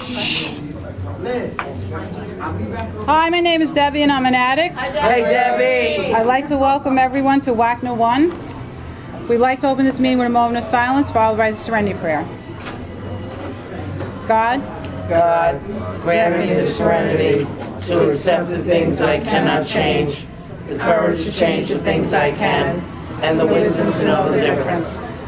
Hi, my name is Debbie and I'm an addict. Hi, Debbie. Hey, Debbie. I'd like to welcome everyone to WACNA 1. We'd like to open this meeting with a moment of silence followed by the serenity prayer. God, grant me the serenity to accept the things I cannot change, the courage to change the things I can, and the wisdom to know the difference.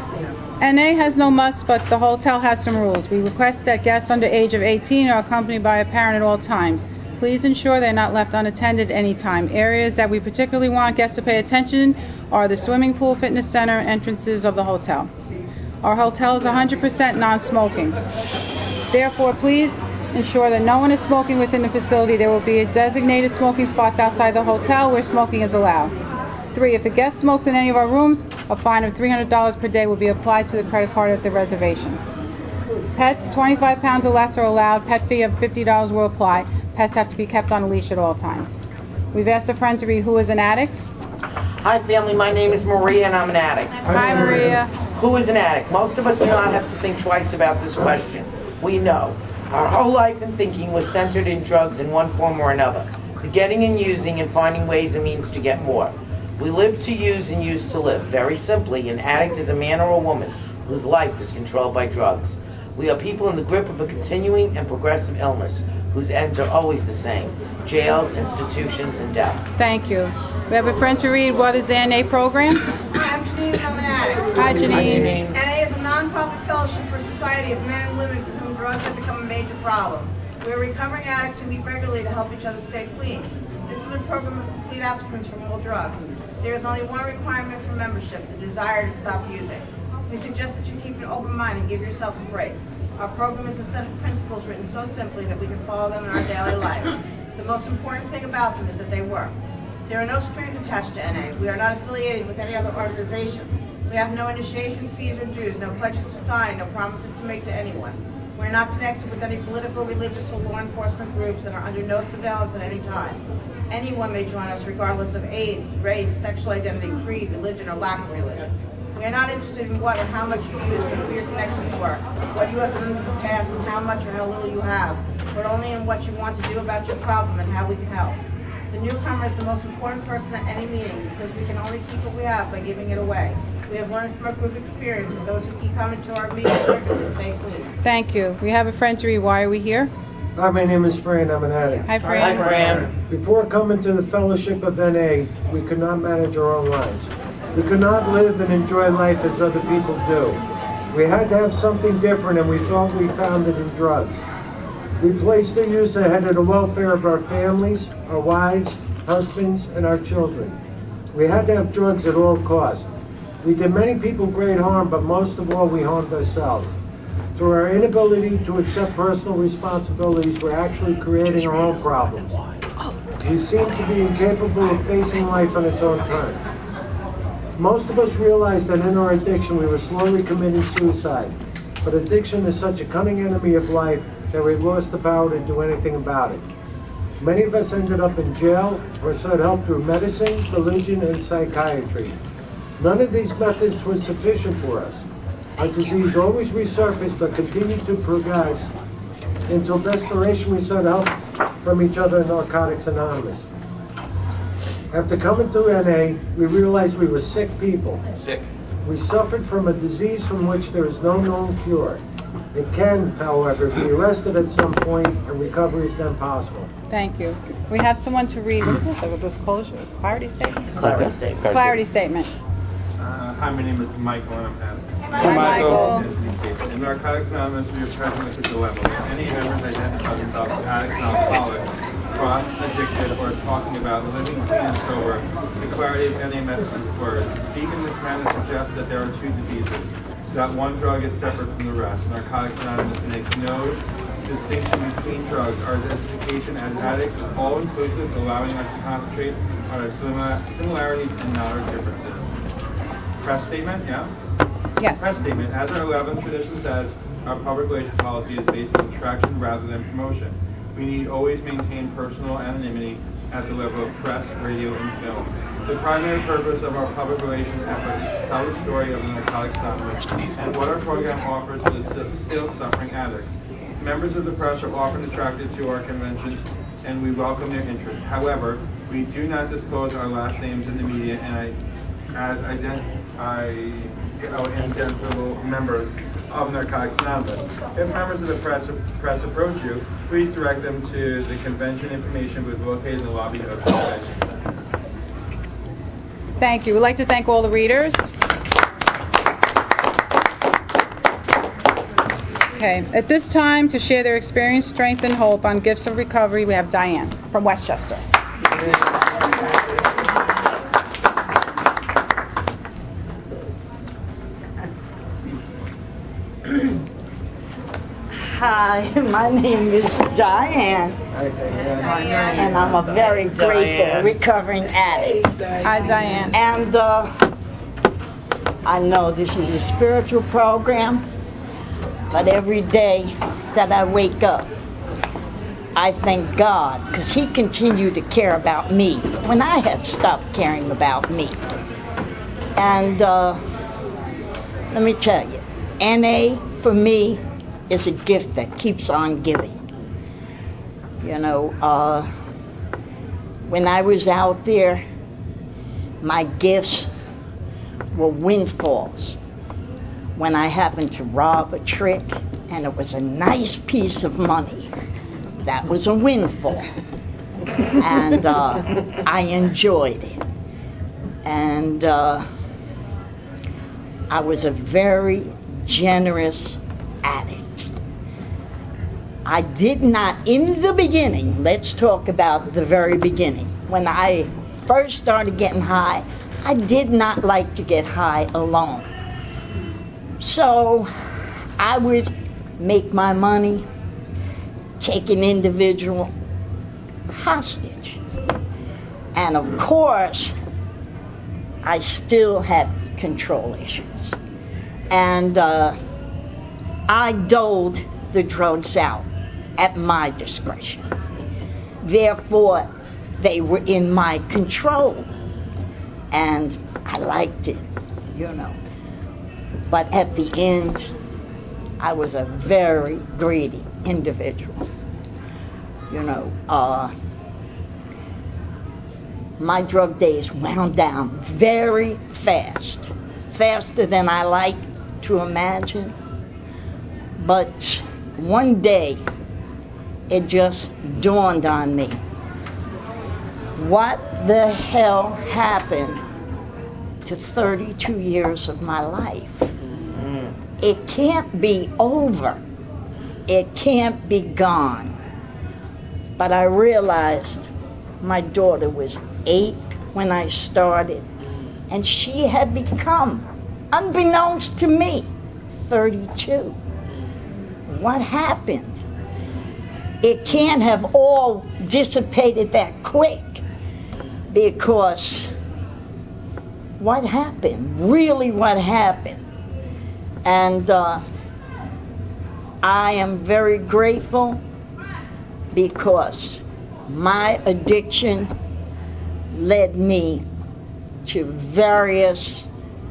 NA has no must, but the hotel has some rules. We request that guests under age of 18 are accompanied by a parent at all times. Please ensure they're not left unattended at any time. Areas that we particularly want guests to pay attention are the swimming pool, fitness center, entrances of the hotel. Our hotel is 100% non-smoking. Therefore, please ensure that no one is smoking within the facility. There will be designated smoking spots outside the hotel where smoking is allowed. 3. If a guest smokes in any of our rooms, a fine of $300 per day will be applied to the credit card at the reservation. Pets, 25 pounds or less are allowed. Pet fee of $50 will apply. Pets have to be kept on a leash at all times. We've asked a friend to read Who is an Addict? Hi, family. My name is Maria, and I'm an addict. Hi, Maria. Who is an addict? Most of us do not have to think twice about this question. We know. Our whole life and thinking was centered in drugs in one form or another. The getting and using and finding ways and means to get more. We live to use and use to live. Very simply, an addict is a man or a woman whose life is controlled by drugs. We are people in the grip of a continuing and progressive illness, whose ends are always the same: jails, institutions, and death. Thank you. We have a friend to read What is the NA program? Hi, I'm Janine and I'm an addict. Hi, Janine. NA is a non-profit fellowship for a society of men and women for whom drugs have become a major problem. We are recovering addicts who meet regularly to help each other stay clean. This is a program of complete abstinence from all drugs. There is only one requirement for membership: the desire to stop using. We suggest that you keep an open mind and give yourself a break. Our program is a set of principles written so simply that we can follow them in our daily life. The most important thing about them is that they work. There are no strings attached to NA. We are not affiliated with any other organization. We have no initiation fees or dues, no pledges to sign, no promises to make to anyone. We are not connected with any political, religious, or law enforcement groups and are under no surveillance at any time. Anyone may join us regardless of age, race, sexual identity, creed, religion, or lack of religion. We are not interested in what or how much you use, but who your connections were, what you have done in the past, and how much or how little you have, but only in what you want to do about your problem and how we can help. The newcomer is the most important person at any meeting because we can only keep what we have by giving it away. We have learned from our group experience that those who keep coming to our meeting circuits stay clean. Thank you. We have a friend to read Why Are We Here? Hi, my name is Fran. I'm an addict. Hi, Fran. Hi, Fran. Before coming to the Fellowship of NA, we could not manage our own lives. We could not live and enjoy life as other people do. We had to have something different, and we thought we found it in drugs. We placed the use ahead of the welfare of our families, our wives, husbands, and our children. We had to have drugs at all costs. We did many people great harm, but most of all, we harmed ourselves. Through our inability to accept personal responsibilities, we're actually creating our own problems. We seem to be incapable of facing life on its own terms. Most of us realized that in our addiction, we were slowly committing suicide. But addiction is such a cunning enemy of life that we've lost the power to do anything about it. Many of us ended up in jail or sought help through medicine, religion, and psychiatry. None of these methods was sufficient for us. Our disease always resurfaced but continued to progress until desperation we sought help from each other in Narcotics Anonymous. After coming through NA, we realized we were sick people. We suffered from a disease from which there is no known cure. It can, however, be arrested at some point, and recovery is then possible. Thank you. We have someone to read, what is this, a disclosure, clarity statement? Clarity statement. Clarity statement. Hi, my name is Michael, and I'm addict. Hi, Michael. In Narcotics Anonymous, we are present with a dilemma. Any members identify themselves as addicts and alcoholics, cross, addicted, or talking about living clean and sober, the clarity of NA message is words. Speaking in this manner suggests that there are two diseases, that one drug is separate from the rest. Narcotics Anonymous makes no distinction between drugs. Our identification as addicts is all-inclusive, allowing us to concentrate on our similarities and not our differences. Press statement, yeah? Yes. Press statement. As our 11th tradition says, our public relations policy is based on attraction rather than promotion. We need always maintain personal anonymity at the level of press, radio, and film. The primary purpose of our public relations effort is to tell the story of the Narcotics Anonymous and what our program offers to assist still suffering addicts. Members of the press are often attracted to our conventions, and we welcome their interest. However, we do not disclose our last names in the media as identifiable members of Narcotics Anonymous. If members of the press approach you, please direct them to the convention information booth located in the lobby of the convention center. Thank you. We'd like to thank all the readers. Okay, at this time, to share their experience, strength, and hope on gifts of recovery, we have Diane from Westchester. Hi, my name is Diane, and I'm a very grateful recovering addict. Hi, Diane. And I know this is a spiritual program, but every day that I wake up, I thank God, because He continued to care about me when I had stopped caring about me. And let me tell you, NA for me is a gift that keeps on giving. You know, when I was out there, my gifts were windfalls. When I happened to rob a trick and it was a nice piece of money, that was a windfall. And I enjoyed it. And I was a very generous addict. I did not, in the beginning, let's talk about the very beginning. When I first started getting high, I did not like to get high alone. So I would make my money, take an individual hostage. And of course, I still had control issues. And I doled the drugs out at my discretion. Therefore, they were in my control. And I liked it, you know. But at the end, I was a very greedy individual. You know, my drug days wound down very fast, faster than I like to imagine. But one day, it just dawned on me. What the hell happened to 32 years of my life? It can't be over. It can't be gone. But I realized my daughter was 8 when I started, and she had become, unbeknownst to me, 32. What happened? It can't have all dissipated that quick, because what happened? Really, what happened? And I am very grateful, because my addiction led me to various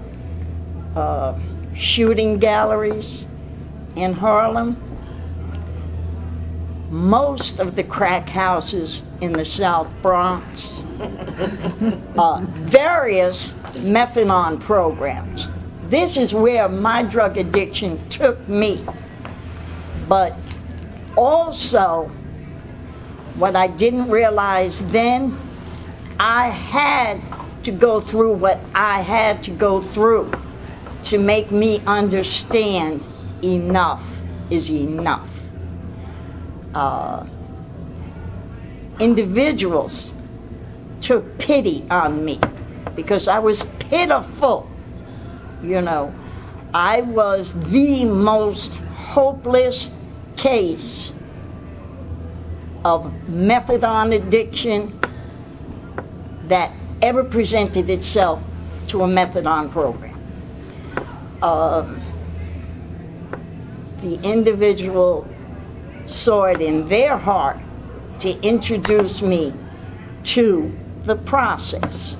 shooting galleries in Harlem. Most of the crack houses in the South Bronx, various methadone programs. This is where my drug addiction took me. But also, what I didn't realize then, I had to go through what I had to go through to make me understand enough is enough. Individuals took pity on me because I was pitiful. You know, I was the most hopeless case of methadone addiction that ever presented itself to a methadone program. The individual saw it in their heart to introduce me to the process.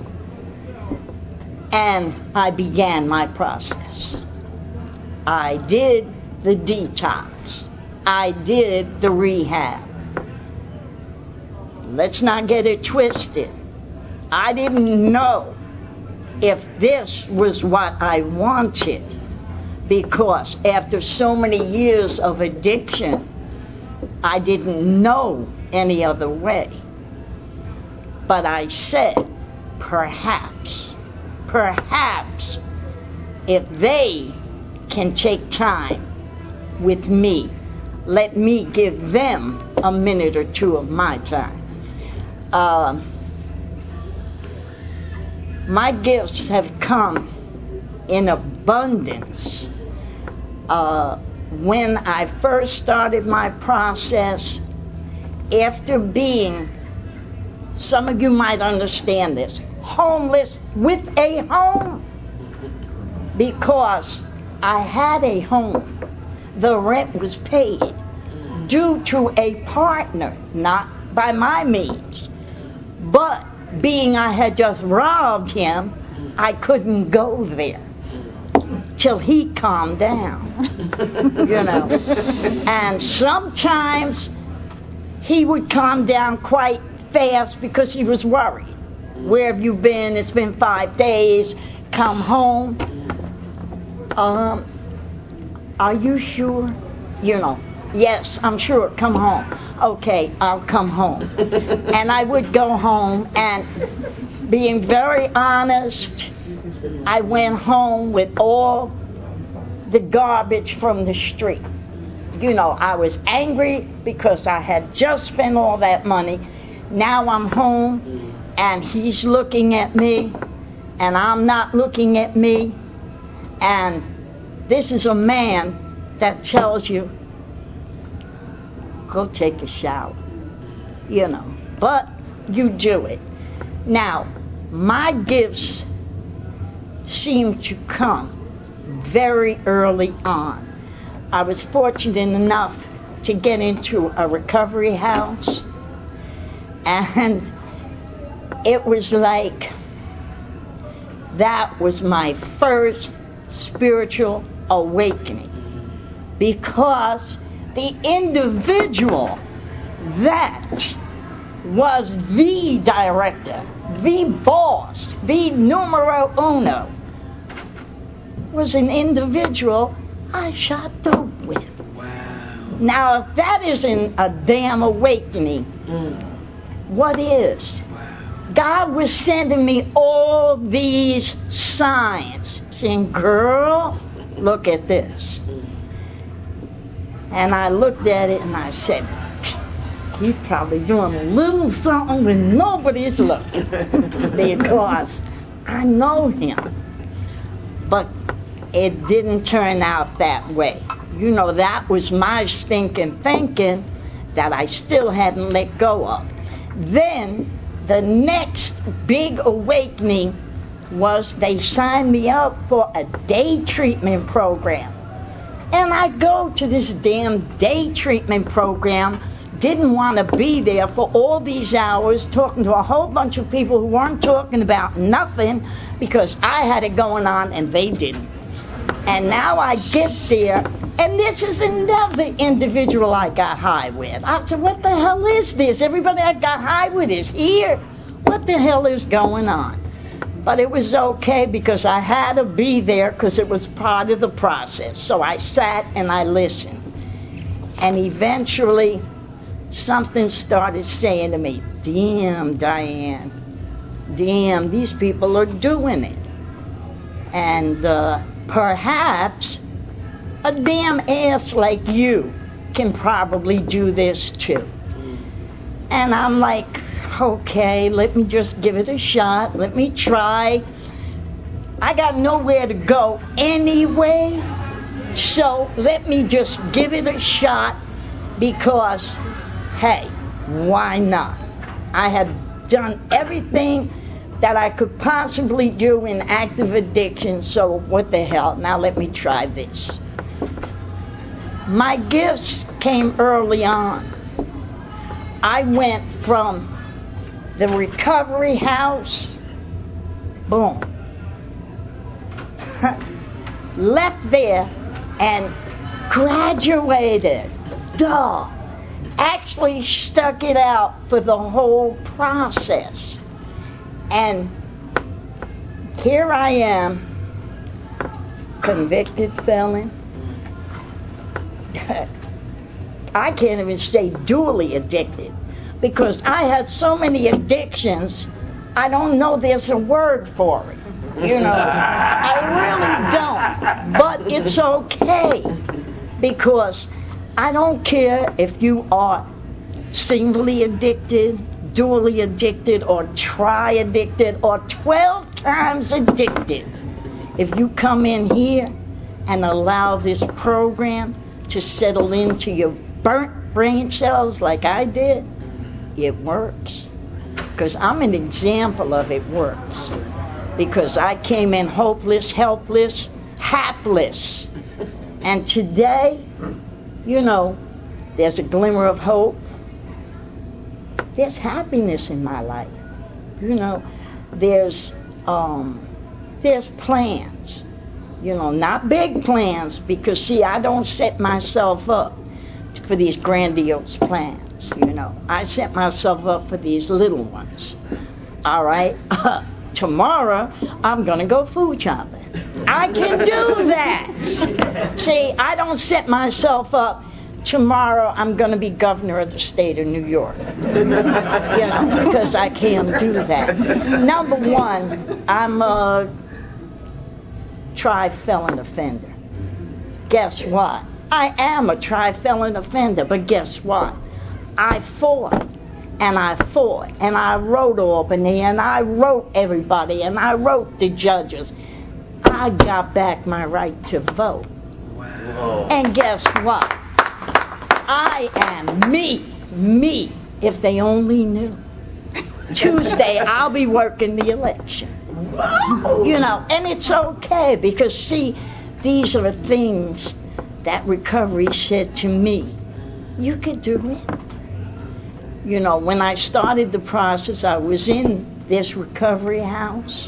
And I began my process. I did the detox. I did the rehab. Let's not get it twisted. I didn't know if this was what I wanted, because after so many years of addiction, I didn't know any other way. But I said, perhaps, if they can take time with me, let me give them a minute or two of my time. My gifts have come in abundance. When I first started my process, after being, some of you might understand this, homeless with a home, because I had a home. The rent was paid due to a partner, not by my means. But being I had just robbed him, I couldn't go there till he calmed down, you know. And sometimes he would calm down quite fast because he was worried. Where have you been? It's been 5 days. Come home. Are you sure? You know, yes, I'm sure. Come home. Okay, I'll come home. And I would go home, and being very honest, I went home with all the garbage from the street. You know, I was angry because I had just spent all that money. Now I'm home, and he's looking at me, and I'm not looking at me. And this is a man that tells you, go take a shower, you know, but you do it. Now, my gifts seem to come very early on. I was fortunate enough to get into a recovery house, and it was like that was my first spiritual awakening, because the individual that was the director, the boss, the numero uno, was an individual I shot dope with. Wow. Now, if that isn't a damn awakening, what is? Wow. God was sending me all these signs, saying, girl, look at this. And I looked at it and I said, he's probably doing a little something when nobody's looking, because I know him. But it didn't turn out that way. You know, that was my stinking thinking that I still hadn't let go of. Then the next big awakening was they signed me up for a day treatment program. And I go to this damn day treatment program, didn't want to be there for all these hours talking to a whole bunch of people who weren't talking about nothing, because I had it going on and they didn't. And now I get there, and this is another individual I got high with. I said, what the hell is this? Everybody I got high with is here. What the hell is going on? But it was okay, because I had to be there because it was part of the process. So I sat and I listened. And eventually something started saying to me, damn, Diane, damn, these people are doing it. And perhaps a damn ass like you can probably do this too. And I'm like, okay, let me just give it a shot. Let me try. I got nowhere to go anyway, so let me just give it a shot, because, hey, why not? I had done everything that I could possibly do in active addiction, so what the hell? Now let me try this. My gifts came early on. I went from the recovery house, boom, left there and graduated actually stuck it out for the whole process. And here I am, convicted felon. I can't even say dually addicted, because I had so many addictions, I don't know there's a word for it. You know, I really don't. But it's okay, because I don't care if you are singly addicted, dually addicted, or tri-addicted, or 12 times addicted. If you come in here and allow this program to settle into your burnt brain cells like I did, it works. Because I'm an example of it works. Because I came in hopeless, helpless, hapless. And today, you know, there's a glimmer of hope. There's happiness in my life. You know, there's plans. You know, not big plans, because, see, I don't set myself up for these grandiose plans, you know. I set myself up for these little ones. All right? Tomorrow, I'm going to go food shopping. I can do that. See, I don't set myself up, tomorrow I'm going to be governor of the state of New York. You know, because I can't do that. Number one, I'm a tri-felon offender. Guess what? I am a tri-felon offender, but guess what? I fought, and I wrote Albany, and I wrote everybody, and I wrote the judges. I got back my right to vote. Wow. And guess what? I am me, if they only knew. Tuesday, I'll be working the election. You know, and it's okay, because, see, these are the things that recovery said to me. You could do it. You know, when I started the process, I was in this recovery house,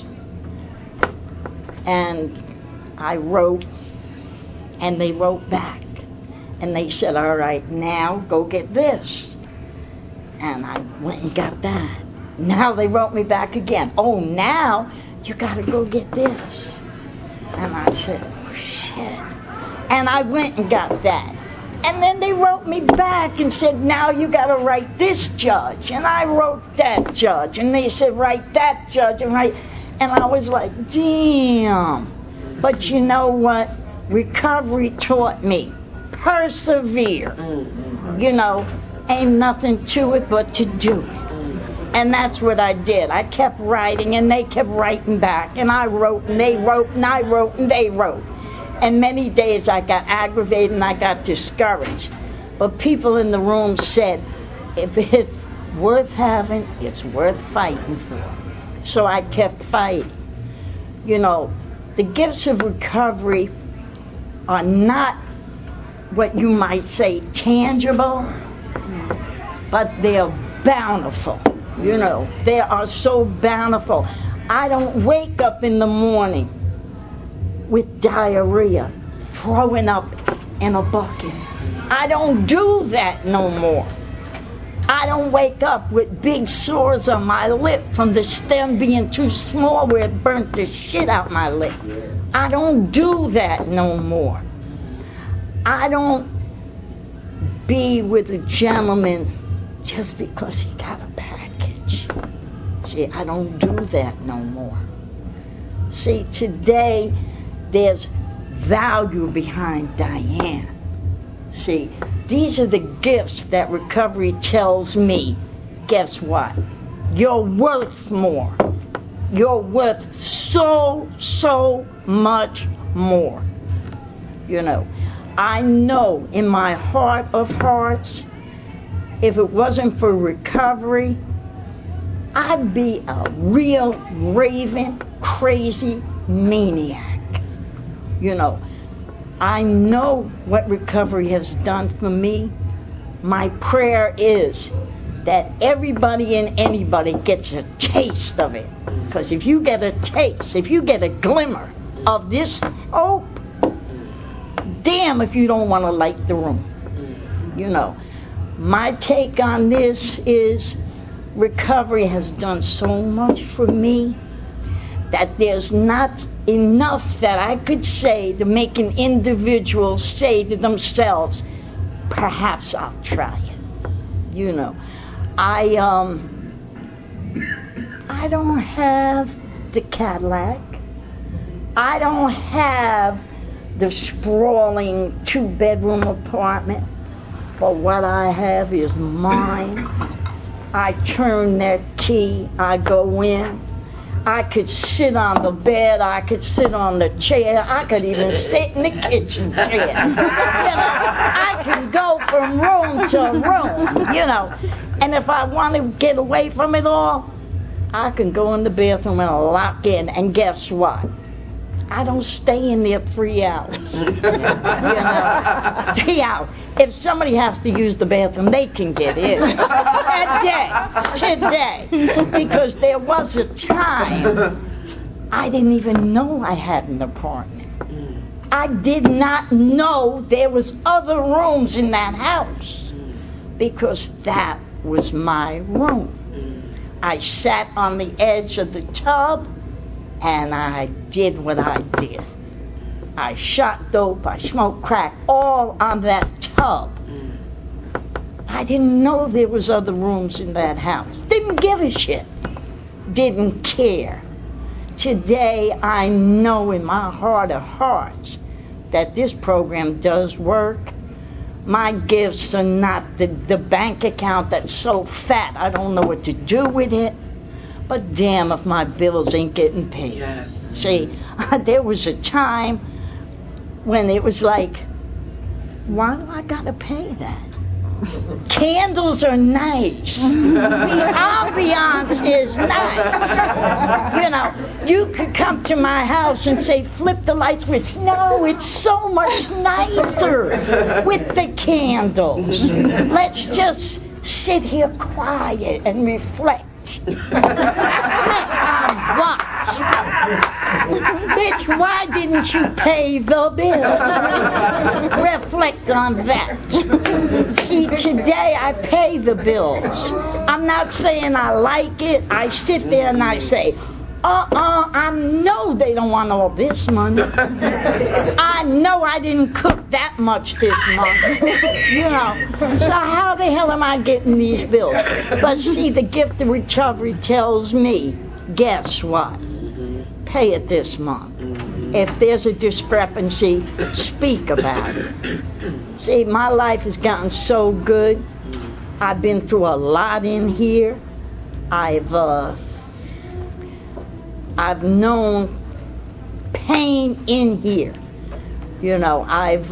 and I wrote, and they wrote back. And they said, all right, now go get this. And I went and got that. Now they wrote me back again. Oh, now you got to go get this. And I said, oh, shit. And I went and got that. And then they wrote me back and said, now you got to write this judge. And I wrote that judge. And they said, write that judge. And I was like, damn. But you know what? Recovery taught me. Persevere. You know, ain't nothing to it but to do it. And that's what I did. I kept writing, and they kept writing back. And I wrote, and they wrote, and I wrote, and they wrote. And many days I got aggravated and I got discouraged. But people in the room said, if it's worth having, it's worth fighting for. So I kept fighting. You know, the gifts of recovery are not what you might say tangible, but they're bountiful. You know, they are so bountiful. I don't wake up in the morning with diarrhea, throwing up in a bucket. I don't do that no more. I don't wake up with big sores on my lip from the stem being too small where it burnt the shit out my lip. I don't do that no more. I don't be with a gentleman just because he got a package. See, I don't do that no more. See, today there's value behind Diane. See, these are the gifts that recovery tells me. Guess what? You're worth more. You're worth so much more. You know, I know in my heart of hearts, if it wasn't for recovery, I'd be a real raving, crazy maniac. You know, I know what recovery has done for me. My prayer is that everybody and anybody gets a taste of it. Because if you get a taste, if you get a glimmer of this hope, damn if you don't want to light the room. You know, my take on this is recovery has done so much for me that there's not enough that I could say to make an individual say to themselves, perhaps I'll try it. You know, I don't have the Cadillac. I don't have the sprawling 2-bedroom apartment, but what I have is mine. I turn that key, I go in. I could sit on the bed, I could sit on the chair, I could even sit in the kitchen chair. You know, I can go from room to room, you know. And if I want to get away from it all, I can go in the bathroom and lock in, and guess what? I don't stay in there 3 hours. You know, 3 hours. If somebody has to use the bathroom, they can get in. Today. Because there was a time I didn't even know I had an apartment. I did not know there was other rooms in that house. Because that was my room. I sat on the edge of the tub and I did what I did. I shot dope, I smoked crack, all on that tub. I didn't know there was other rooms in that house. Didn't give a shit. Didn't care. Today, I know in my heart of hearts that this program does work. My gifts are not the bank account that's so fat I don't know what to do with it. But damn if my bills ain't getting paid. Yes. See, there was a time when it was like, why do I gotta pay that? Candles are nice. The ambiance is nice. You know, you could come to my house and say, flip the light switch. No, it's so much nicer with the candles. Let's just sit here quiet and reflect. Bitch, why didn't you pay the bill? Reflect on that. See, today I pay the bills. I'm not saying I like it. I sit there and I say, I know they don't want all this money. I know I didn't cook that much this month. You know, so how the hell am I getting these bills? But see, the gift of recovery tells me, guess what? Pay it this month. If there's a discrepancy, speak about it. See, my life has gotten so good. I've been through a lot in here. I've known pain in here. You know, I've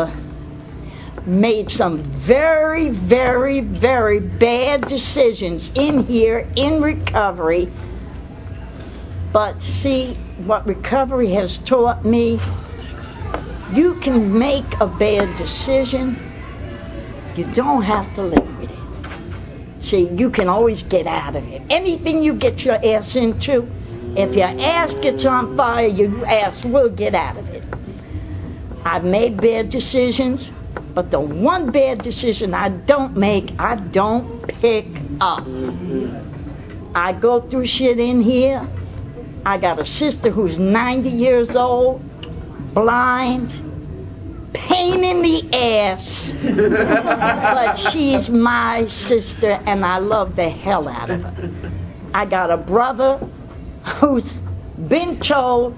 made some very, very, very bad decisions in here, in recovery. But see, what recovery has taught me, you can make a bad decision. You don't have to live with it. See, you can always get out of it. Anything you get your ass into, if your ass gets on fire, your ass will get out of it. I've made bad decisions, but the one bad decision I don't make, I don't pick up. I go through shit in here. I got a sister who's 90 years old, blind, pain in the ass, but she's my sister and I love the hell out of her. I got a brother who's been told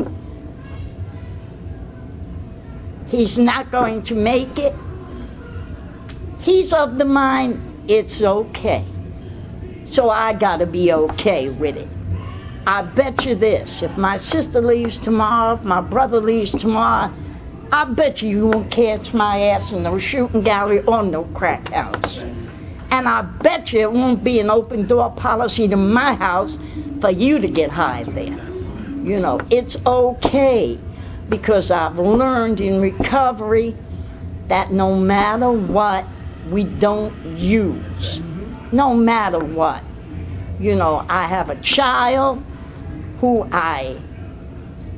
he's not going to make it. He's of the mind, it's okay. So I gotta be okay with it. I bet you this, if my sister leaves tomorrow, if my brother leaves tomorrow, I bet you won't catch my ass in no shooting gallery or no crack house. And I bet you it won't be an open door policy to my house for you to get high there. You know, it's okay, because I've learned in recovery that no matter what, we don't use. No matter what. You know, I have a child who I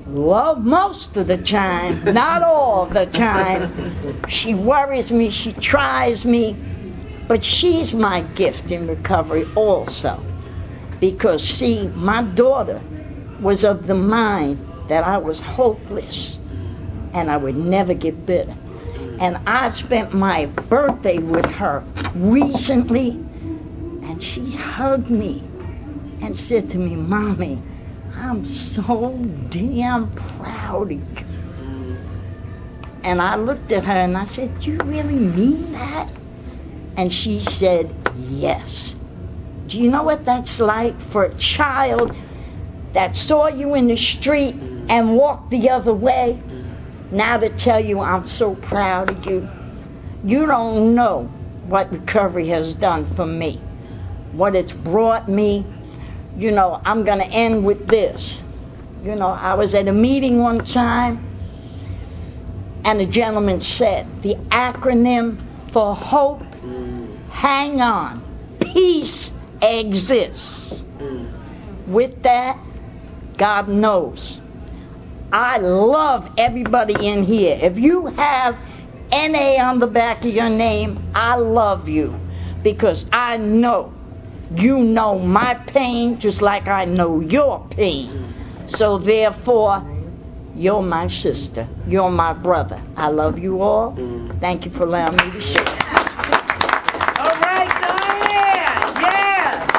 love most of the time, not all the time. She worries me, she tries me, but she's my gift in recovery also. Because, see, my daughter was of the mind that I was hopeless and I would never get better. And I spent my birthday with her recently, and she hugged me and said to me, Mommy, I'm so damn proud of you. And I looked at her and I said, do you really mean that? And she said, yes. Do you know what that's like for a child that saw you in the street and walked the other way? Now to tell you I'm so proud of you. You don't know what recovery has done for me, what it's brought me. You know, I'm going to end with this. You know, I was at a meeting one time, and a gentleman said, the acronym for hope, hang on, peace exists. With that, God knows. I love everybody in here. If you have NA on the back of your name, I love you, because I know you know my pain just like I know your pain. So therefore, you're my sister. You're my brother. I love you all. Thank you for allowing me to share. All right, Diane. Yes.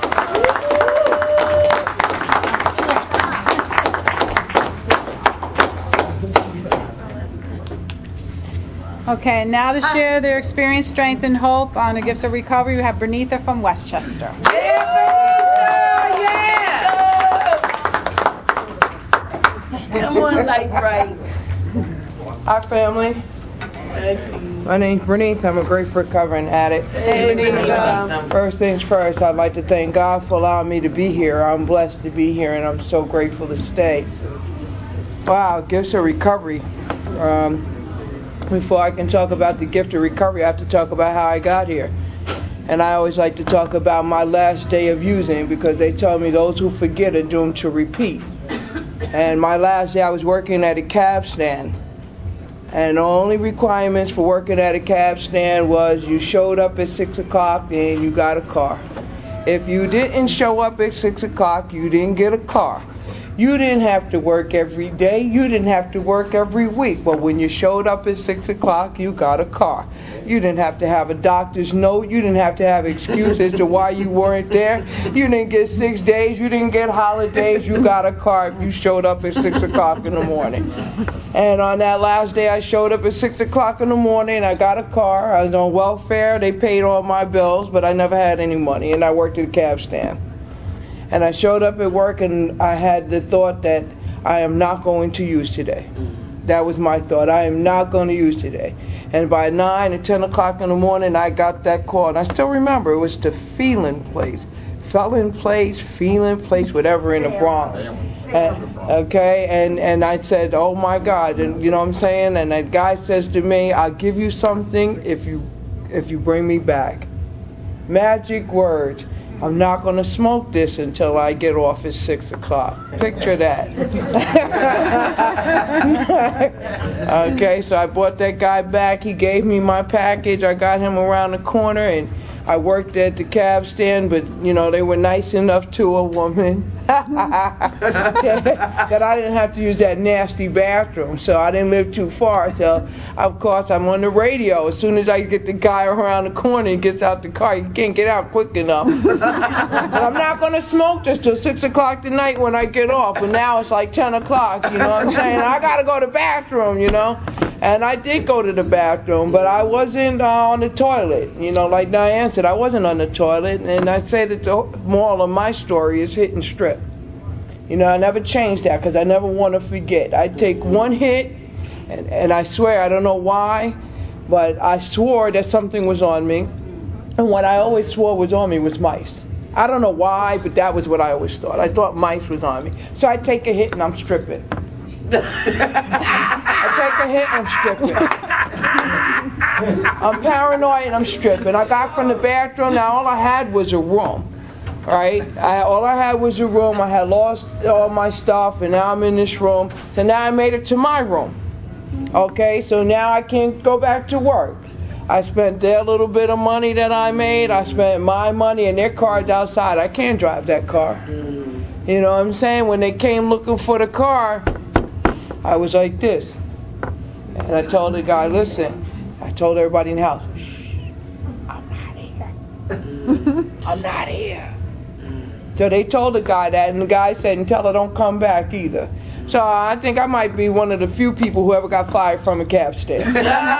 Okay, now to share their experience, strength, and hope on the gifts of recovery, we have Bernitha from Westchester. Come on, light bright. Hi, family. My name's Bernice. I'm a great recovering addict. Hey, First things first, I'd like to thank God for allowing me to be here. I'm blessed to be here, and I'm so grateful to stay. Wow, gifts of recovery. Before I can talk about the gift of recovery, I have to talk about how I got here. And I always like to talk about my last day of using, because they tell me those who forget are doomed to repeat. And my last day, I was working at a cab stand. And the only requirements for working at a cab stand was you showed up at 6 o'clock and you got a car. If you didn't show up at 6 o'clock, you didn't get a car. You didn't have to work every day. You didn't have to work every week. But when you showed up at 6 o'clock, you got a car. You didn't have to have a doctor's note. You didn't have to have excuses to why you weren't there. You didn't get 6 days. You didn't get holidays. You got a car if you showed up at 6 o'clock in the morning. And on that last day, I showed up at 6 o'clock in the morning. I got a car. I was on welfare. They paid all my bills, but I never had any money. And I worked at a cab stand. And I showed up at work, and I had the thought that I am not going to use today. That was my thought. I am not going to use today. And by 9 or 10 o'clock in the morning, I got that call. And I still remember, it was the Feeling Place. Feeling Place, whatever in the Bronx. And I said, oh my God, and you know what I'm saying? And that guy says to me, I'll give you something if you bring me back. Magic words. I'm not going to smoke this until I get off at 6 o'clock. Picture that. Okay, so I brought that guy back. He gave me my package. I got him around the corner, and I worked at the cab stand, but, you know, they were nice enough to a woman that I didn't have to use that nasty bathroom, so I didn't live too far. So, of course, I'm on the radio. As soon as I get the guy around the corner and gets out the car, he can't get out quick enough. But I'm not going to smoke just till 6 o'clock tonight when I get off, and now it's like 10 o'clock, you know what I'm saying? I got to go to the bathroom, you know. And I did go to the bathroom, but I wasn't on the toilet. You know, like Diane said, I wasn't on the toilet. And I say that the moral of my story is hit and strip. You know, I never changed that because I never want to forget. I take one hit, and I swear, I don't know why, but I swore that something was on me. And what I always swore was on me was mice. I don't know why, but that was what I always thought. I thought mice was on me. So I take a hit and I'm stripping. I take a hit and I'm stripping. I'm paranoid and I'm stripping. I got from the bathroom. Now all I had was a room. right? All I had was a room. I had lost all my stuff, and now I'm in this room. So now I made it to my room. Okay, so now I can go back to work. I spent their little bit of money that I made. I spent my money, and their car's outside. I can't drive that car. You know what I'm saying? When they came looking for the car, I was like this. And I told the guy, listen, I told everybody in the house, shh, I'm not here. I'm not here. So they told the guy that, and the guy said, and tell her don't come back either. So I think I might be one of the few people who ever got fired from a cab stand.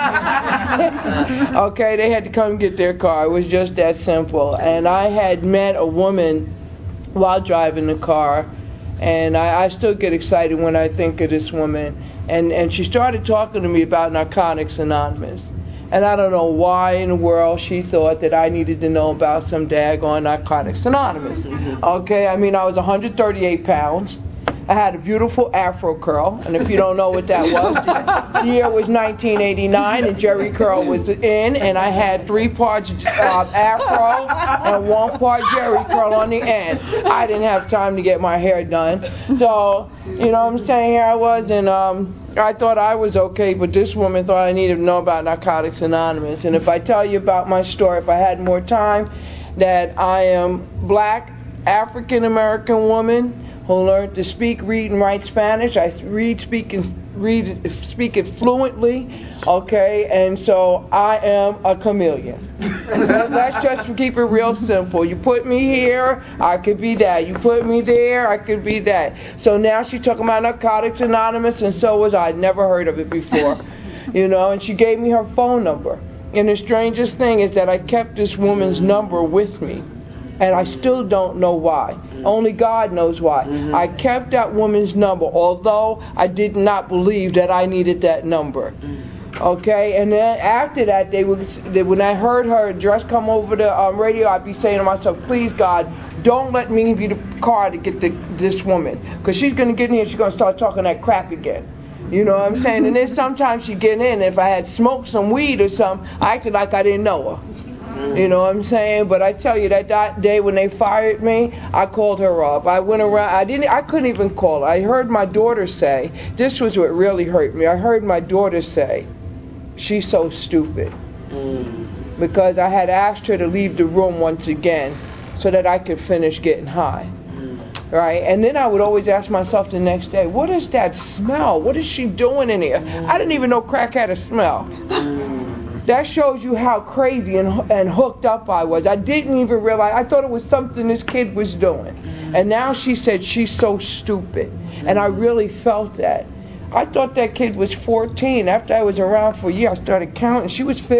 Okay, they had to come get their car. It was just that simple. And I had met a woman while driving the car, and I still get excited when I think of this woman. And she started talking to me about Narcotics Anonymous. And I don't know why in the world she thought that I needed to know about some daggone Narcotics Anonymous. Okay, I mean, I was 138 pounds. I had a beautiful afro curl, and if you don't know what that was, the year was 1989, and Jerry curl was in, and I had 3 parts afro and 1 part Jerry curl on the end. I didn't have time to get my hair done, so you know what I'm saying. Here I was, and I thought I was okay, but this woman thought I needed to know about Narcotics Anonymous. And if I tell you about my story, if I had more time, that I am black, African American woman who learned to speak, read, and write Spanish. I speak it fluently, okay, and so I am a chameleon. Let's just keep it real simple. You put me here, I could be that. You put me there, I could be that. So now she's talking about Narcotics Anonymous, and so was I. I'd never heard of it before, you know, and she gave me her phone number. And the strangest thing is that I kept this woman's number with me. And I still don't know why. Only God knows why. I kept that woman's number, although I did not believe that I needed that number. Okay, and then after that, when I heard her address come over the radio, I'd be saying to myself, please, God, don't let me give you the car to get this woman. Because she's going to get in here and she's going to start talking that crap again. You know what I'm saying? And then sometimes she'd get in, if I had smoked some weed or something, I acted like I didn't know her. You know what I'm saying? But I tell you, that day when they fired me, I called her up. I went around. I couldn't even call her. I heard my daughter say, this was what really hurt me. I heard my daughter say, she's so stupid. Because I had asked her to leave the room once again so that I could finish getting high. Right? And then I would always ask myself the next day, what is that smell? What is she doing in here? I didn't even know crack had a smell. That shows you how crazy and hooked up I was. I didn't even realize. I thought it was something this kid was doing. And now she said she's so stupid. And I really felt that. I thought that kid was 14. After I was around for a year, I started counting. She was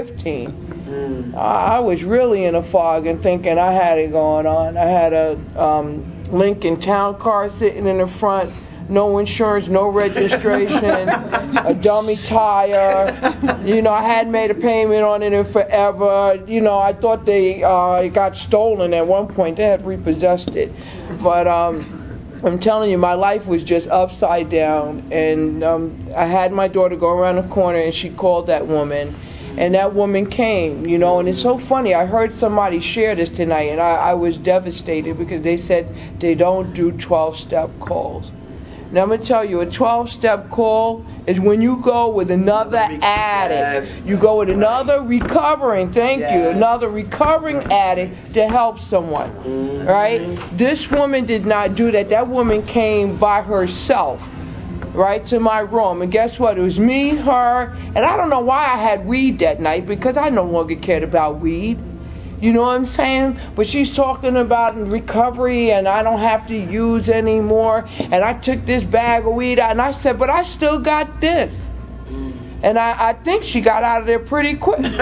15. I was really in a fog and thinking I had it going on. I had a Lincoln Town car sitting in the front. No insurance, no registration, a dummy tire. You know, I hadn't made a payment on it in forever. You know, I thought it got stolen at one point. They had repossessed it. But I'm telling you, my life was just upside down. And I had my daughter go around the corner, and she called that woman. And that woman came, you know, and it's so funny. I heard somebody share this tonight, and I was devastated because they said they don't do 12-step calls. Now, I'm going to tell you, a 12-step call is when you go with another addict. You go with another recovering, another recovering addict to help someone, right? This woman did not do that. That woman came by herself, right, to my room. And guess what? It was me, her, and I don't know why I had weed that night because I no longer cared about weed. You know what I'm saying? But she's talking about recovery and I don't have to use anymore. And I took this bag of weed out and I said, but I still got this. And I think she got out of there pretty quick. You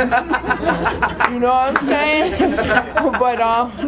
know what I'm saying? But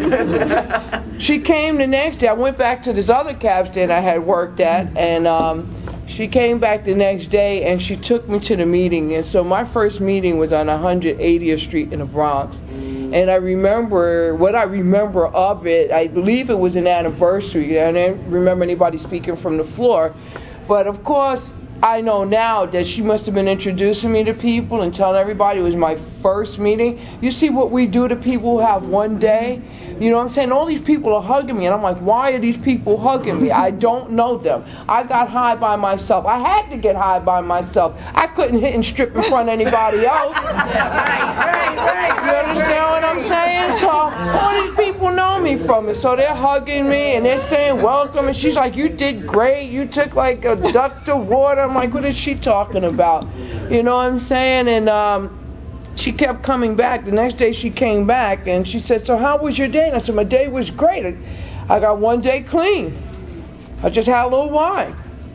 she came the next day. I went back to this other cab stand I had worked at, and she came back the next day and she took me to the meeting. And so my first meeting was on 180th Street in the Bronx. And I remember, what I remember of it, I believe it was an anniversary. I didn't remember anybody speaking from the floor. But of course, I know now that she must have been introducing me to people and telling everybody it was my first meeting. You see what we do to people who have one day? You know what I'm saying? All these people are hugging me, and I'm like, why are these people hugging me? I don't know them. I got high by myself. I had to get high by myself. I couldn't hit and strip in front of anybody else. Right. You understand what I'm saying? So all these people know me from it. So they're hugging me, and they're saying welcome, and she's like, you did great. You took like a duck to water. I'm like, what is she talking about? You know what I'm saying? And she kept coming back. The next day she came back and she said, so how was your day? And I said, my day was great. I got one day clean. I just had a little wine.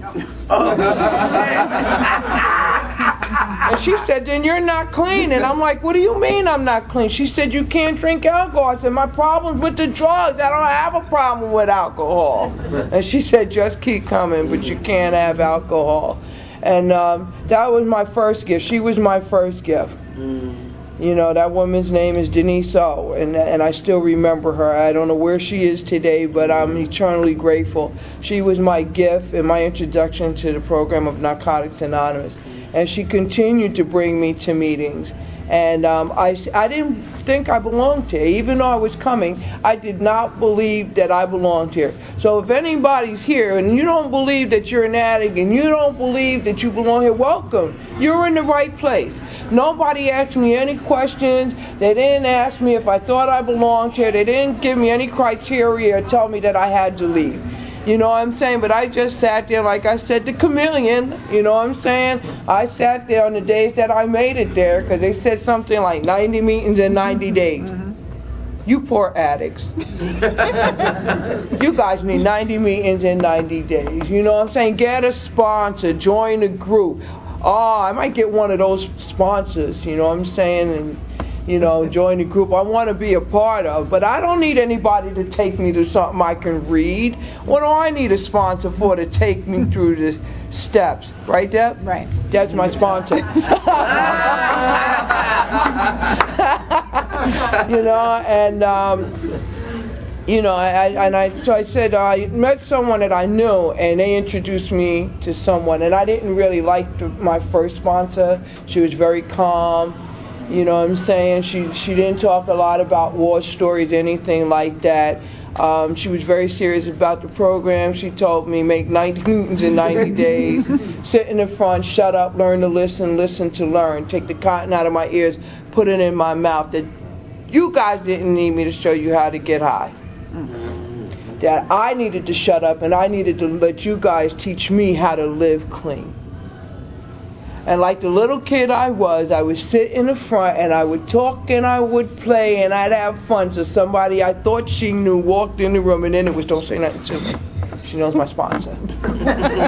And she said, then you're not clean. And I'm like, what do you mean I'm not clean? She said, you can't drink alcohol. I said, my problem's with the drugs. I don't have a problem with alcohol. And she said, just keep coming, but you can't have alcohol. And that was my first gift. She was my first gift. You know, that woman's name is Denise O, and I still remember her. I don't know where she is today, but I'm eternally grateful. She was my gift and my introduction to the program of Narcotics Anonymous. And she continued to bring me to meetings. And I didn't think I belonged here. Even though I was coming, I did not believe that I belonged here. So if anybody's here and you don't believe that you're an addict and you don't believe that you belong here, welcome. You're in the right place. Nobody asked me any questions. They didn't ask me if I thought I belonged here. They didn't give me any criteria or tell me that I had to leave. You know what I'm saying? But I just sat there, like I said, the chameleon. You know what I'm saying? I sat there on the days that I made it there, because they said something like 90 meetings in 90 days. You poor addicts. You guys need 90 meetings in 90 days. You know what I'm saying? Get a sponsor. Join a group. Oh, I might get one of those sponsors. You know what I'm saying? And, you know, join the group I want to be a part of. But I don't need anybody to take me to something I can read. What do I need a sponsor for to take me through the steps? Right, Deb? Right. Deb's my sponsor. You know, and you know, so I said I met someone that I knew, and they introduced me to someone, and I didn't really like my first sponsor. She was very calm. You know what I'm saying? She didn't talk a lot about war stories, anything like that. She was very serious about the program. She told me, make 90 meetings in 90 days. Sit in the front, shut up, learn to listen, listen to learn. Take the cotton out of my ears, put it in my mouth. That you guys didn't need me to show you how to get high. That I needed to shut up and I needed to let you guys teach me how to live clean. And like the little kid I would sit in the front and I would talk and I would play and I'd have fun. So somebody I thought she knew walked in the room, and then it was, don't say nothing to me. She knows my sponsor. You know?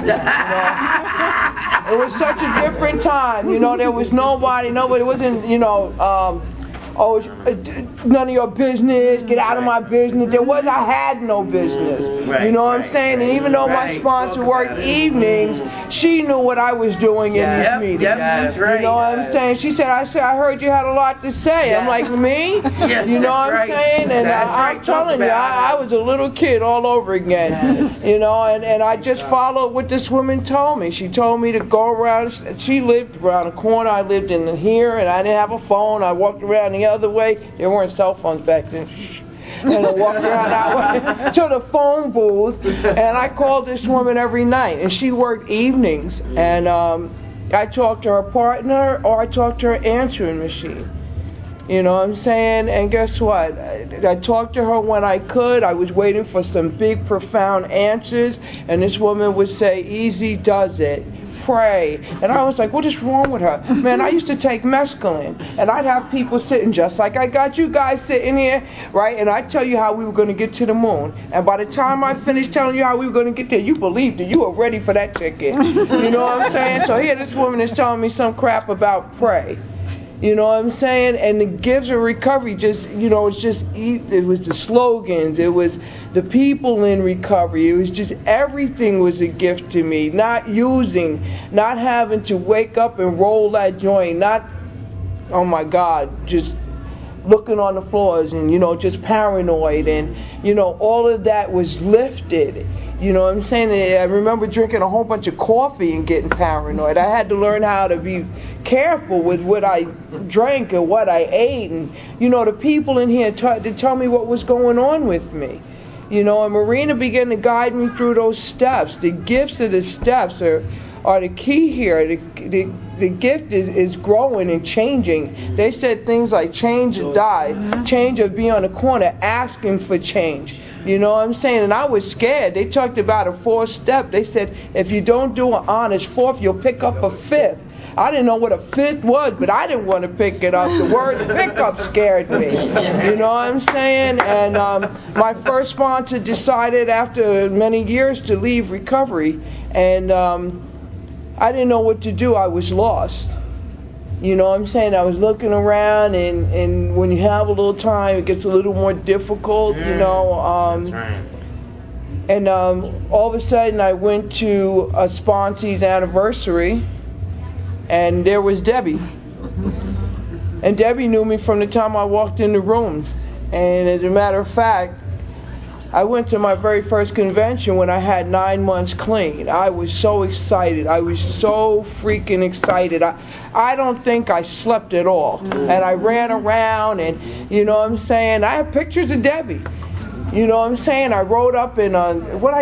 It was such a different time. You know, there was nobody, it wasn't, you know, oh, none of your business, get out of my business. I had no business. You know what I'm saying? And even though my sponsor worked evenings, she knew what I was doing in these meetings. That's right. You know what I'm saying? She said, I heard you had a lot to say. I'm like, me? You know what I'm saying? And I'm telling you, I was a little kid all over again. You know, and I just followed what this woman told me. She told me to go around. She lived around the corner. I lived in here, and I didn't have a phone. I walked around the other way. There weren't cell phones back then. And I walked around that way to the phone booth, and I called this woman every night, and she worked evenings, and I talked to her partner or I talked to her answering machine. You know what I'm saying? And guess what? I talked to her when I could. I was waiting for some big, profound answers, and this woman would say, easy does it. Pray. And I was like, what is wrong with her? Man, I used to take mescaline, and I'd have people sitting just like I got you guys sitting here, right? And I'd tell you how we were going to get to the moon. And by the time I finished telling you how we were going to get there, you believed it. You were ready for that ticket. You know what I'm saying? So here this woman is telling me some crap about pray. You know what I'm saying? And the gifts of recovery just, you know, it was the slogans, it was the people in recovery, it was just everything was a gift to me. Not using, not having to wake up and roll that joint, not, oh my God, just looking on the floors and, just paranoid, and, all of that was lifted. You know what I'm saying? I remember drinking a whole bunch of coffee and getting paranoid. I had to learn how to be careful with what I drank and what I ate. And, the people in here tried to tell me what was going on with me. And Marina began to guide me through those steps. The gifts of the steps are the key here. The gift is growing and changing. They said things like change or die, change or be on the corner asking for change. You know what I'm saying? And I was scared. They talked about a 4th step. They said if you don't do an honest 4th, you'll pick up a 5th. I didn't know what a 5th was, but I didn't want to pick it up. The word pick up scared me. You know what I'm saying? And my first sponsor decided after many years to leave recovery, and I didn't know what to do. I was lost. You know what I'm saying? I was looking around, and when you have a little time, it gets a little more difficult, That's right. And all of a sudden, I went to a sponsee's anniversary, and there was Debbie. And Debbie knew me from the time I walked in the rooms. And as a matter of fact, I went to my very first convention when I had 9 months clean. I was so excited. I was so freaking excited. I don't think I slept at all. And I ran around, and you know what I'm saying? I have pictures of Debbie. You know what I'm saying? I rode up in a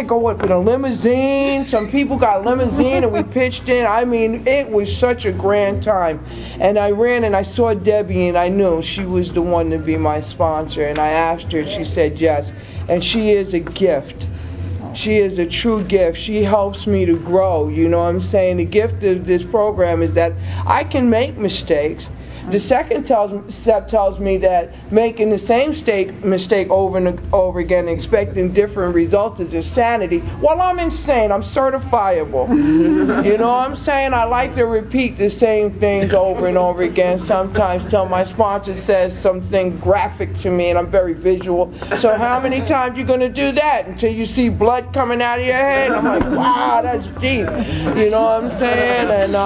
limousine. Some people got a limousine and we pitched in. I mean, it was such a grand time. And I ran and I saw Debbie, and I knew she was the one to be my sponsor. And I asked her, and she said yes. And she is a gift. She is a true gift. She helps me to grow. You know what I'm saying? The gift of this program is that I can make mistakes. The second step tells me that making the same mistake over and over again, expecting different results, is insanity. Well, I'm insane. I'm certifiable. You know what I'm saying? I like to repeat the same things over and over again. Sometimes till my sponsor says something graphic to me, and I'm very visual. So how many times you going to do that until you see blood coming out of your head? I'm like, wow, that's deep. You know what I'm saying? And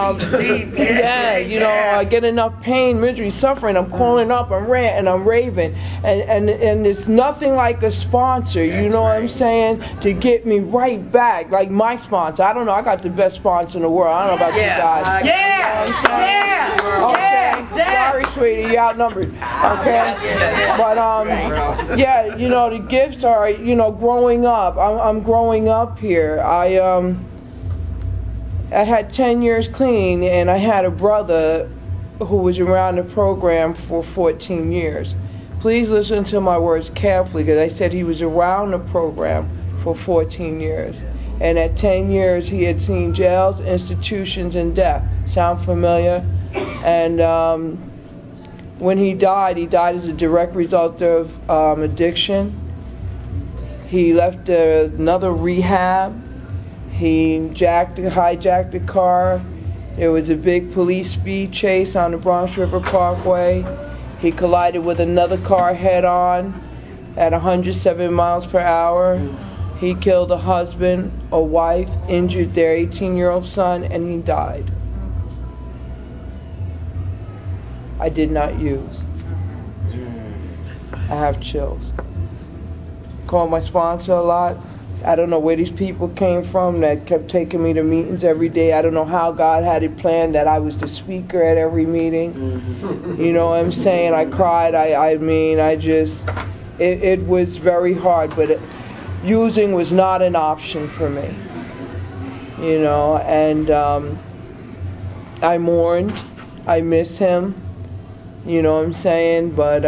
I get enough pain, misery, suffering. I'm calling up, I'm ranting, I'm raving, and it's nothing like a sponsor. You know what I'm saying? To get me right back, like my sponsor. I don't know. I got the best sponsor in the world. I don't know about you guys. Sorry, sweetie, you outnumbered. Okay, but the gifts are, growing up. I'm growing up here. I had 10 years clean, and I had a brother who was around the program for 14 years. Please listen to my words carefully, because I said he was around the program for 14 years. And at 10 years, he had seen jails, institutions, and death. Sound familiar? And when he died as a direct result of addiction. He left another rehab. He hijacked a car. There was a big police speed chase on the Bronx River Parkway. He collided with another car head-on at 107 miles per hour. He killed a husband, a wife, injured their 18-year-old son, and he died. I did not use. I have chills. Call my sponsor a lot. I don't know where these people came from that kept taking me to meetings every day. I don't know how God had it planned that I was the speaker at every meeting. You know what I'm saying? I cried. It was very hard, but using was not an option for me. And I mourned. I miss him. You know what I'm saying? But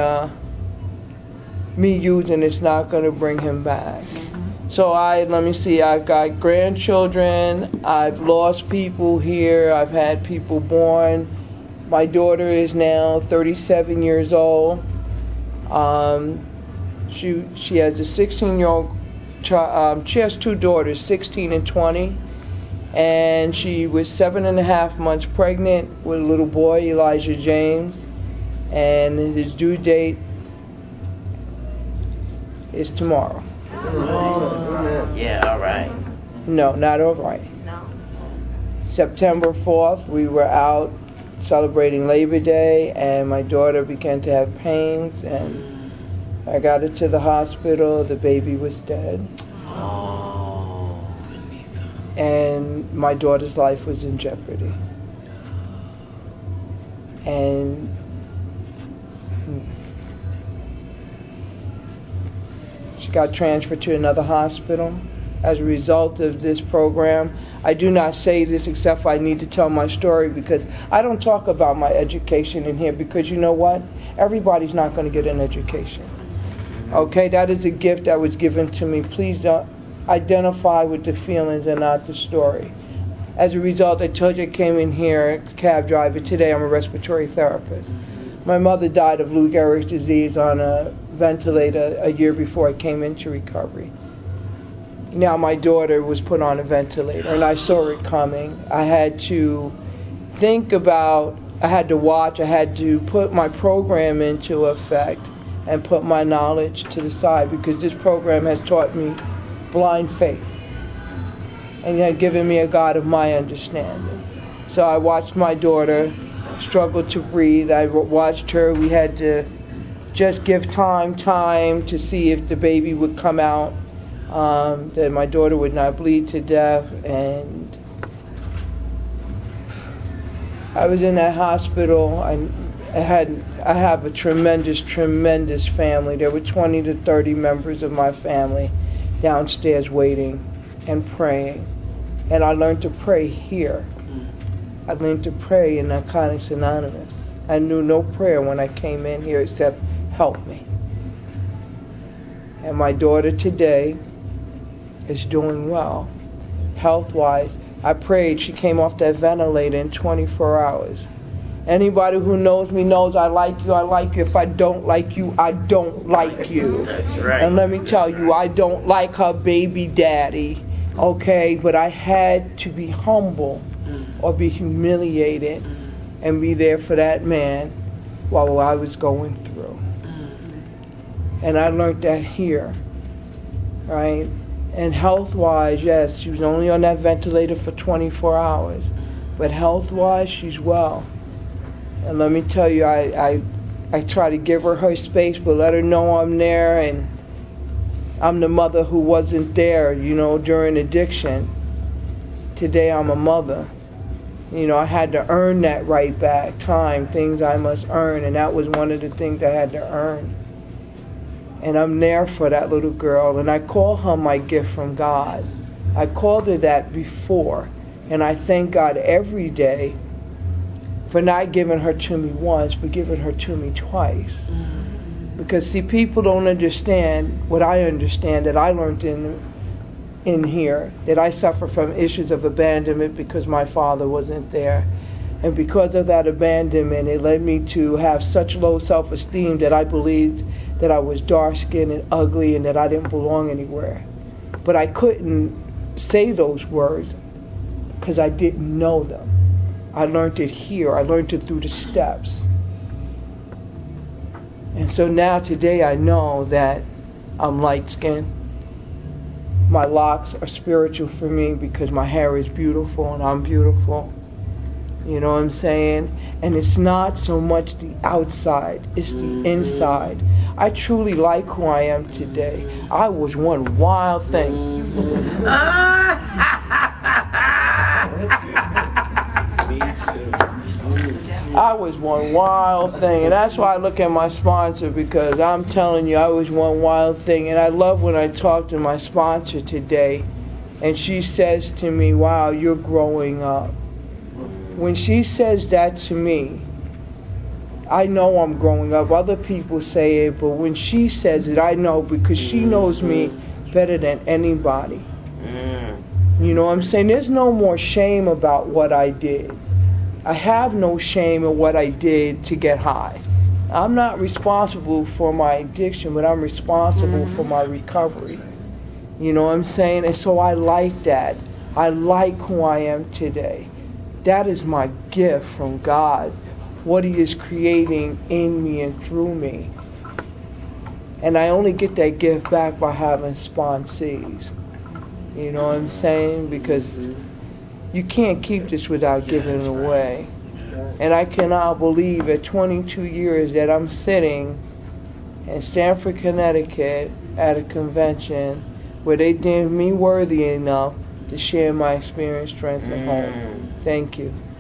me using is not going to bring him back. So I've got grandchildren, I've lost people here, I've had people born. My daughter is now 37 years old. She has a 16-year-old child. She has 2 daughters, 16 and 20. And she was 7.5 months pregnant with a little boy, Elijah James. And his due date is tomorrow. Yeah, all right. No, not all right. No. September 4th, we were out celebrating Labor Day, and my daughter began to have pains, and I got her to the hospital. The baby was dead. And my daughter's life was in jeopardy. And she got transferred to another hospital as a result of this program. I do not say this except for I need to tell my story, because I don't talk about my education in here, because you know what? Everybody's not going to get an education. Okay, that is a gift that was given to me. Please don't identify with the feelings and not the story. As a result, I told you I came in here, cab driver. Today I'm a respiratory therapist. My mother died of Lou Gehrig's disease on a ventilator a year before I came into recovery. Now my daughter was put on a ventilator, and I saw it coming. I had to think about, I had to watch, I had to put my program into effect and put my knowledge to the side, because this program has taught me blind faith and had given me a God of my understanding. So I watched my daughter struggle to breathe. I watched her. We had to just give time to see if the baby would come out, that my daughter would not bleed to death. And I was in that hospital. I have a tremendous family. There were 20 to 30 members of my family downstairs waiting and praying. And I learned to pray here. I learned to pray in Narcotics Anonymous. I knew no prayer when I came in here except help me. And my daughter today is doing well, health-wise. I prayed. She came off that ventilator in 24 hours. Anybody who knows me knows I like you, I like you. If I don't like you, I don't like you. That's right. And let me tell you, I don't like her baby daddy, okay? But I had to be humble or be humiliated and be there for that man while I was going through. And I learned that here, right? And health-wise, yes, she was only on that ventilator for 24 hours. But health-wise, she's well. And let me tell you, I try to give her space, but let her know I'm there, and I'm the mother who wasn't there, during addiction. Today I'm a mother. I had to earn that right back. Time, things I must earn, and that was one of the things I had to earn. And I'm there for that little girl, and I call her my gift from God. I called her that before, and I thank God every day for not giving her to me once, but giving her to me twice. Because, see, people don't understand what I understand, that I learned in here, that I suffer from issues of abandonment because my father wasn't there. And because of that abandonment, it led me to have such low self-esteem that I believed that I was dark-skinned and ugly and that I didn't belong anywhere. But I couldn't say those words because I didn't know them. I learned it here. I learned it through the steps. And so now today I know that I'm light-skinned. My locks are spiritual for me because my hair is beautiful and I'm beautiful. You know what I'm saying? And it's not so much the outside, it's the inside. I truly like who I am today. I was one wild thing. I was one wild thing, and that's why I look at my sponsor, because I'm telling you, I was one wild thing. And I love when I talk to my sponsor today, and she says to me, wow, you're growing up. When she says that to me, I know I'm growing up. Other people say it, but when she says it, I know, because she knows me better than anybody. You know what I'm saying? There's no more shame about what I did. I have no shame in what I did to get high. I'm not responsible for my addiction, but I'm responsible for my recovery. You know what I'm saying? And so I like that. I like who I am today. That is my gift from God, what He is creating in me and through me. And I only get that gift back by having sponsees. You know what I'm saying? Because you can't keep this without giving it away. And I cannot believe at 22 years that I'm sitting in Stamford, Connecticut at a convention where they deemed me worthy enough to share my experience, strength, and hope. Thank you.